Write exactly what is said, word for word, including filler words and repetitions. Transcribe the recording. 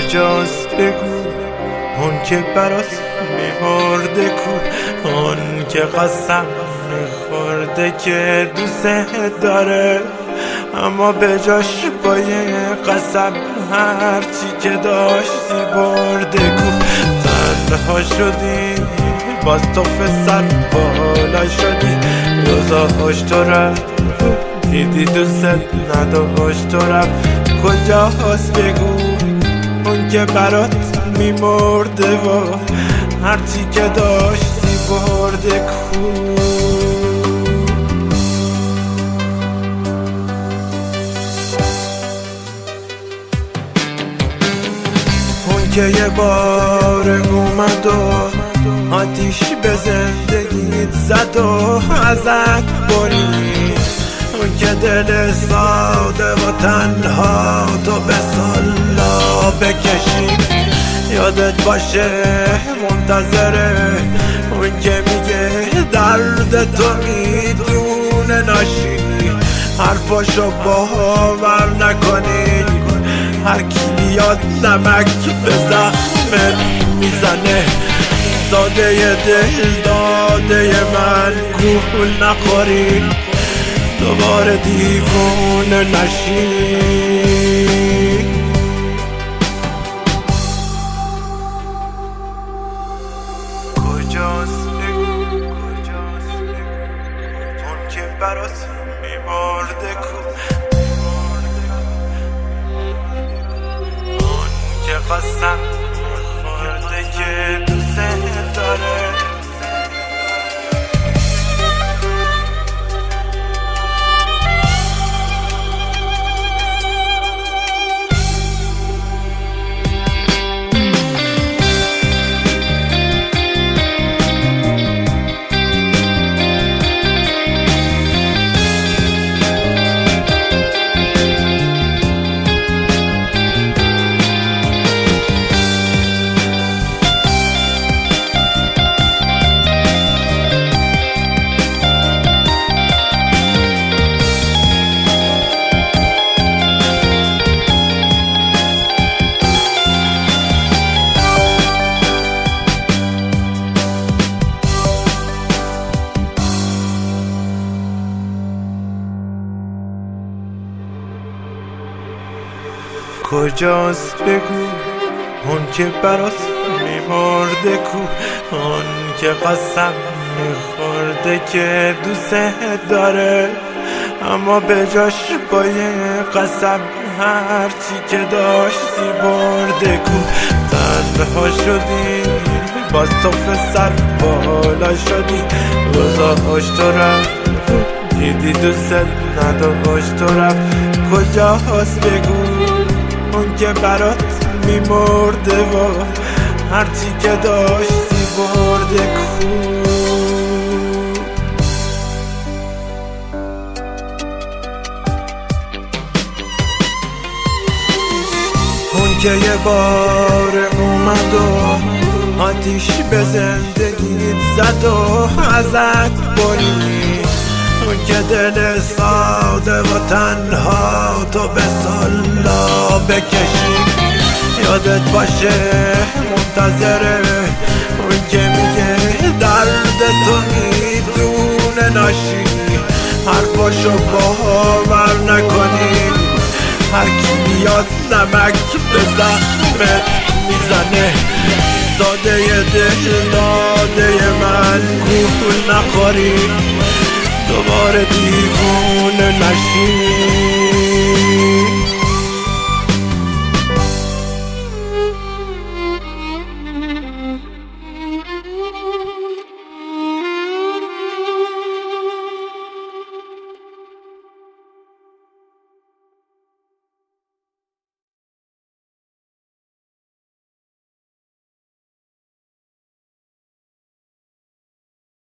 کجاست بگو اون که برات میمرده کو، اون که قسم میخورده که دوست داره اما به جاش با یه قسم هرچی که داشتی برده کو. تنها شدی باز تو سر بالا شدی، روزاش تو رفت دیدی دوست نداشت تو رفت. کجاست بگو اون که برات میمرده و هرچی که داشتی برده کو. اون که یه بار اومد و آتیش به زندگیت زد و ازت برید، اون که دل ساده و تنها تو به سلا بکشی. یادت باشه منتظره اون که میگه درد تو میدونه ناشی، حرفاشو باور نکنی. هر کی بیاد نمک به زخمت میزنه، زاده دل داده من گول نخوری، دوباره دیوونه نشی. کجاست بگو اون که برات میمرده کو، اون که قسم میخورده که دوست داره. کجاست بگو اون که برات میمرده کو، اون که قسم میخورده که دوست داره اما به جاش با یه قسم هرچی که داشتی برده کو. تنها شدی باز تو سر بالا شدی، روزاش تو رفت دیدی دوست نداشت تو رفت. کجاست بگو اون که برات میمرده و هرچی که داشتی برده کو. اون که یه بار اومد و آتیش به زندگیت زد و ازت برید، اون که دل ساده و تنها تو به سلا بکشی. یادت باشه منتظره اون که میگه درد تو میدونه ناشی، حرفاشو باور نکنی. هر کی بیاد نمک به زخمت میزنه، زاده دل داده من گول نخوری، دوباره دیوونه نشی.